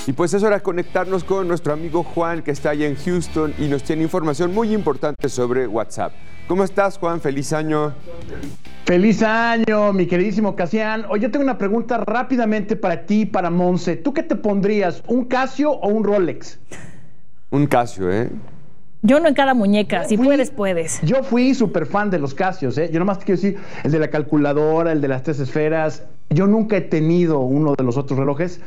Y pues es hora de conectarnos con nuestro amigo Juan, que está allá en Houston y nos tiene información muy importante sobre WhatsApp. ¿Cómo estás, Juan? ¡Feliz año! ¡Feliz año, mi queridísimo Casian! Hoy yo tengo una pregunta rápidamente para ti y para Monse. ¿Tú qué te pondrías, un Casio o un Rolex? Un Casio, ¿eh? Yo no en cada muñeca, si puedes. Yo fui súper fan de los Casios, ¿eh? Yo nomás te quiero decir, el de la calculadora, el de las 3 esferas. Yo nunca he tenido uno de los otros relojes,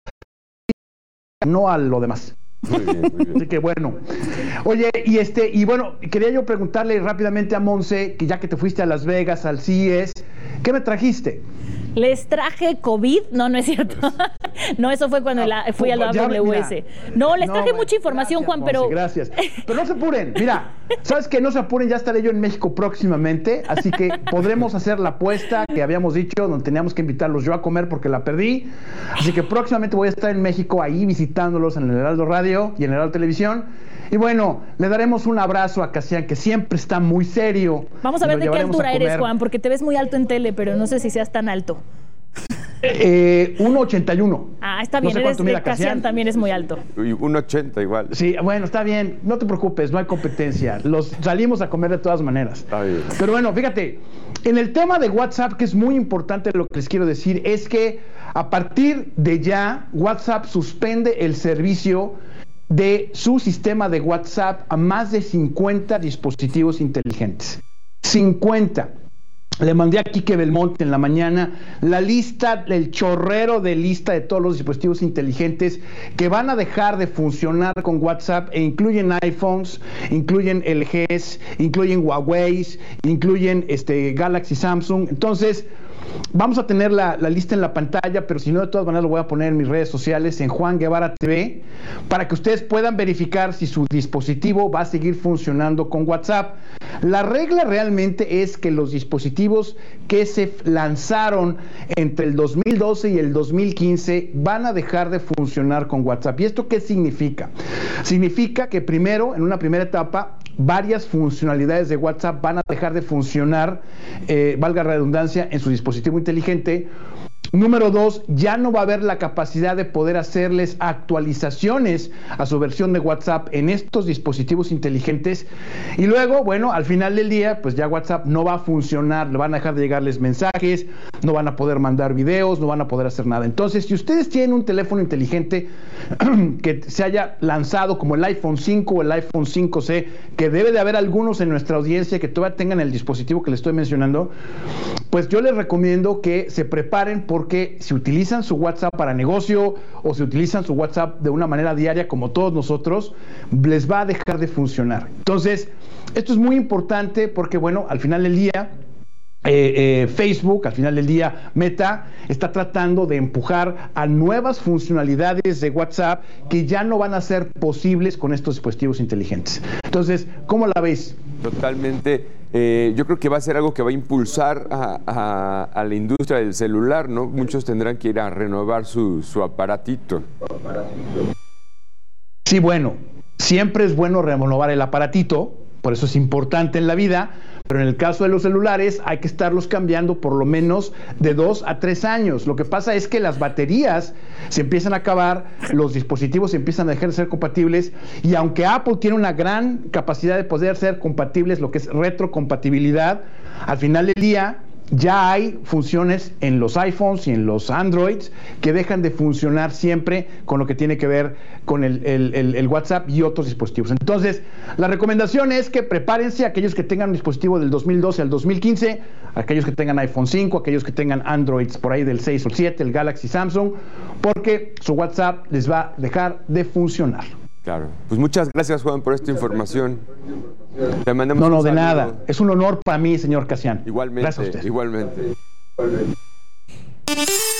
no a lo demás. Muy bien. Así que bueno. Oye, y bueno, quería yo preguntarle rápidamente a Monse, que ya que te fuiste a Las Vegas, al CES, ¿qué me trajiste? Les traje COVID, no es cierto. No, eso fue cuando fui al AWS. No, les traje mucha información, gracias, Juan, pero... Monse, gracias. Pero no se apuren, mira, ¿sabes qué? No se apuren, ya estaré yo en México próximamente, así que podremos hacer la apuesta que habíamos dicho, donde teníamos que invitarlos yo a comer porque la perdí. Así que próximamente voy a estar en México ahí visitándolos en el Heraldo Radio y en el Heraldo Televisión. Y bueno, le daremos un abrazo a Casian, que siempre está muy serio. Vamos a ver de qué altura eres, Juan, porque te ves muy alto en tele, pero no sé si seas tan alto. 1.81. Ah, está bien, no sé Casian también es muy alto. 1.80 igual. Sí, bueno, está bien, no te preocupes, no hay competencia. Salimos a comer de todas maneras. Está bien. Pero bueno, fíjate, en el tema de WhatsApp, que es muy importante lo que les quiero decir, es que a partir de ya, WhatsApp suspende el servicio de su sistema de WhatsApp a más de 50 dispositivos inteligentes. 50. Le mandé a Quique Belmonte en la mañana la lista, el chorrero de lista de todos los dispositivos inteligentes que van a dejar de funcionar con WhatsApp, e incluyen iPhones, incluyen LGs, incluyen Huawei, incluyen Galaxy, Samsung. Entonces, vamos a tener la lista en la pantalla, pero si no, de todas maneras lo voy a poner en mis redes sociales, en Juan Guevara TV, para que ustedes puedan verificar si su dispositivo va a seguir funcionando con WhatsApp. La regla realmente es que los dispositivos que se lanzaron entre el 2012 y el 2015 van a dejar de funcionar con WhatsApp. ¿Y esto qué significa? Significa que primero, en una primera etapa, varias funcionalidades de WhatsApp van a dejar de funcionar, valga la redundancia, en su dispositivo inteligente. Número 2, ya no va a haber la capacidad de poder hacerles actualizaciones a su versión de WhatsApp en estos dispositivos inteligentes. Y luego, bueno, al final del día, pues ya WhatsApp no va a funcionar, le van a dejar de llegarles mensajes, no van a poder mandar videos, no van a poder hacer nada. Entonces, si ustedes tienen un teléfono inteligente que se haya lanzado como el iPhone 5 o el iPhone 5C, que debe de haber algunos en nuestra audiencia que todavía tengan el dispositivo que les estoy mencionando, pues yo les recomiendo que se preparen, porque si utilizan su WhatsApp para negocio o si utilizan su WhatsApp de una manera diaria como todos nosotros, les va a dejar de funcionar. Entonces, esto es muy importante porque, bueno, al final del día, Facebook, al final del día, Meta, está tratando de empujar a nuevas funcionalidades de WhatsApp que ya no van a ser posibles con estos dispositivos inteligentes. Entonces, ¿cómo la ves? Totalmente. Yo creo que va a ser algo que va a impulsar a la industria del celular, ¿no? Muchos tendrán que ir a renovar su aparatito. Sí, bueno, siempre es bueno renovar el aparatito, por eso es importante en la vida, pero en el caso de los celulares hay que estarlos cambiando por lo menos de 2 a 3 años. Lo que pasa es que las baterías se empiezan a acabar, los dispositivos empiezan a dejar de ser compatibles, y aunque Apple tiene una gran capacidad de poder ser compatibles, lo que es retrocompatibilidad, al final del día ya hay funciones en los iPhones y en los Androids que dejan de funcionar siempre con lo que tiene que ver con el WhatsApp y otros dispositivos. Entonces, la recomendación es que prepárense aquellos que tengan un dispositivo del 2012 al 2015, aquellos que tengan iPhone 5, aquellos que tengan Androids por ahí del 6 o 7, el Galaxy, Samsung, porque su WhatsApp les va a dejar de funcionar. Claro. Pues muchas gracias, Juan, por esta información. Te mandamos No, de nada. Es un honor para mí, señor Casian. Igualmente, gracias a usted. Igualmente.